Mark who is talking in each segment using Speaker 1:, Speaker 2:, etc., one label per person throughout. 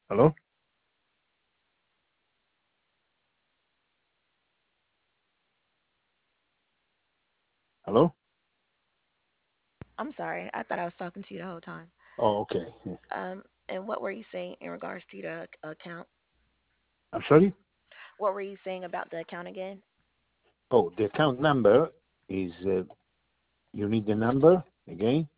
Speaker 1: Hello? Hello?
Speaker 2: I'm sorry. I thought I was talking to you the whole time.
Speaker 1: Oh, okay.
Speaker 2: And what were you saying in regards to the account?
Speaker 1: I'm sorry?
Speaker 2: What were you saying about the account again?
Speaker 1: Oh, the account number is, you need the number again?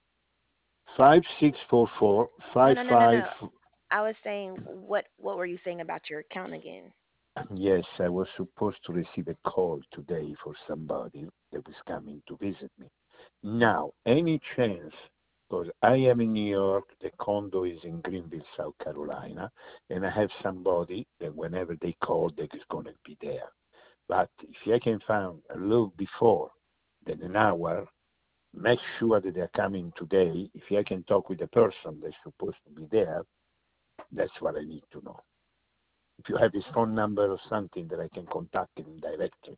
Speaker 1: 5644
Speaker 2: No, no, no, no, no. I was saying what were you saying about your account again?
Speaker 1: Yes, I was supposed to receive a call today for somebody that was coming to visit me. Now, any chance, because I am in New York, the condo is in Greenville, South Carolina, and I have somebody that whenever they call, they is going to be there. But if I can find a little before than an hour, make sure that they're coming today. If I can talk with the person that's supposed to be there, that's what I need to know. If you have his phone number or something that I can contact him directly.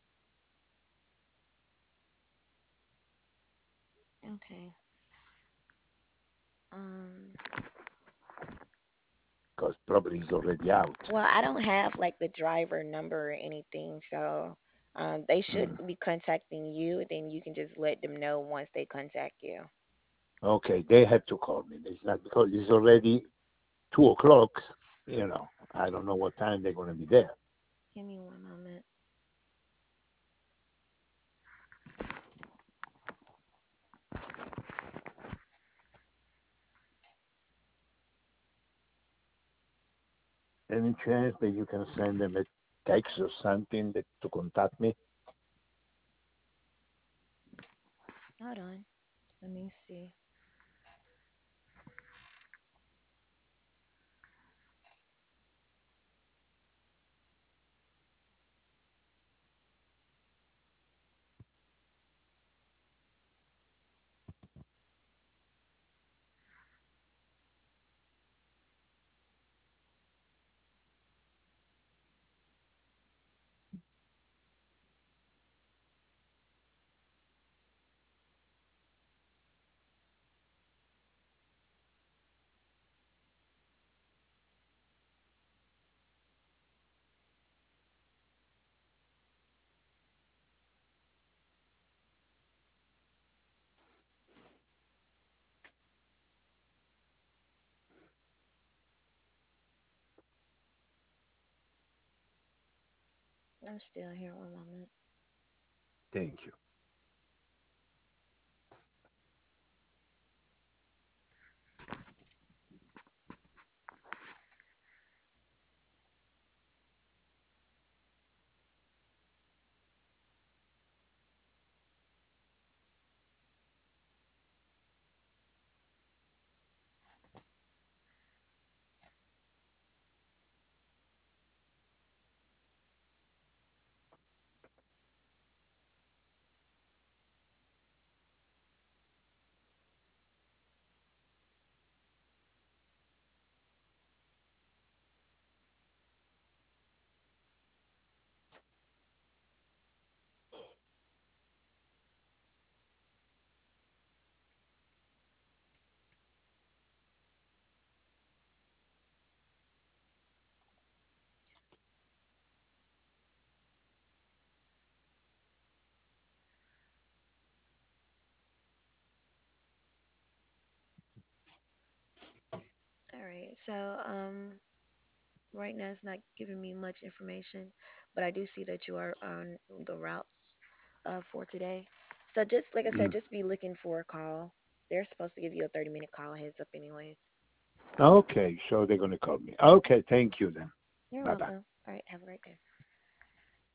Speaker 2: Okay. Um.
Speaker 1: Because probably he's already out.
Speaker 2: Well, I don't have like the driver number or anything, so they should
Speaker 1: Mm.
Speaker 2: be contacting you. Then you can just let them know once they contact you.
Speaker 1: Okay, they have to call me. It's not because it's already 2 o'clock. I don't know what time they're going to be there.
Speaker 2: Give me one moment.
Speaker 1: Any chance that you can send them a text or something to contact me?
Speaker 2: Hold on. Let me see. I'm still here. One moment.
Speaker 1: Thank you.
Speaker 2: All right. So right now it's not giving me much information, but I do see that you are on the route for today. So just like I said,
Speaker 1: Mm.
Speaker 2: just be looking for a call. They're supposed to give you a 30-minute call heads up anyways.
Speaker 1: Okay, so they're going to call me. Okay, thank you then.
Speaker 2: You're
Speaker 1: Bye bye.
Speaker 2: welcome. All right, have a great day.